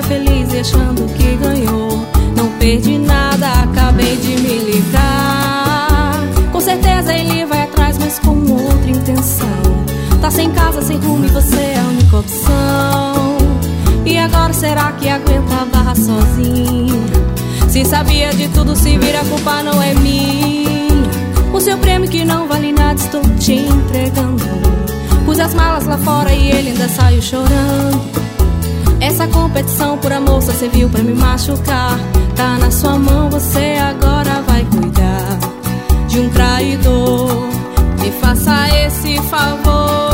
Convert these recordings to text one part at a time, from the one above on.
feliz e achando que ganhou. Não perdi nada, acabei de me livrar. Com certeza ele vai atrás, mas com outra intenção. Tá sem casa, sem rumo e você é a única opção. E agora será que aguenta a barra sozinha? Se sabia de tudo, se vira, a culpa não é minha. O seu prêmio que não vale nada estou te entregando. Pus as malas lá fora e ele ainda saiu chorando. Essa competição por amor só serviu pra me machucar. Tá na sua mão, você agora vai cuidar de um traidor. Me faça esse favor.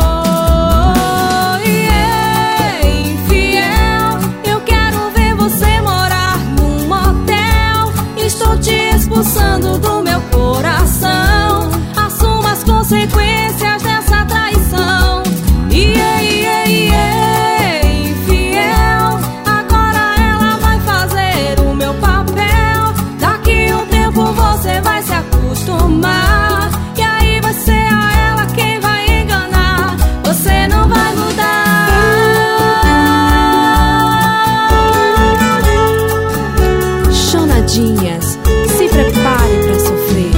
Expulsando do meu coração, assuma as consequências dessa traição. Infiel, agora ela vai fazer o meu papel. Daqui a um tempo você vai se acostumar, e aí vai ser a ela quem vai enganar. Você não vai mudar. Chonadinhas, se prepare pra sofrer.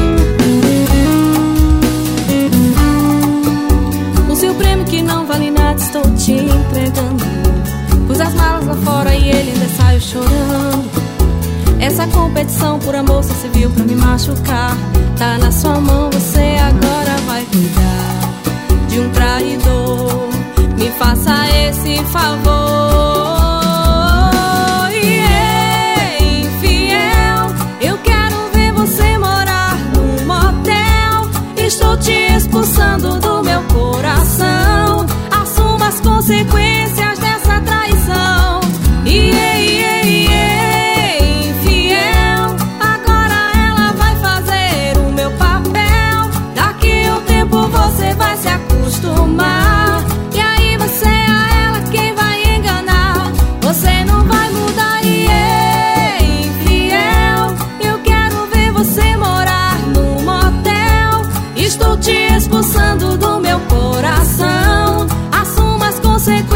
O seu prêmio que não vale nada estou te entregando. Pus as malas lá fora e ele ainda saiu chorando. Essa competição por amor só serviu pra me machucar. Tá na sua mão, você agora vai cuidar de um traidor. Me faça esse favor. Estou te expulsando do meu coração, assuma as consequências dessa traição. Infiel, agora ela vai fazer o meu papel. Daqui a um tempo você vai se acostumar, e aí vai ser a ela quem vai enganar. Você não vai mudar. Infiel, eu quero ver você morar num motel. Estou te expulsando do meu coração, assuma as consequências.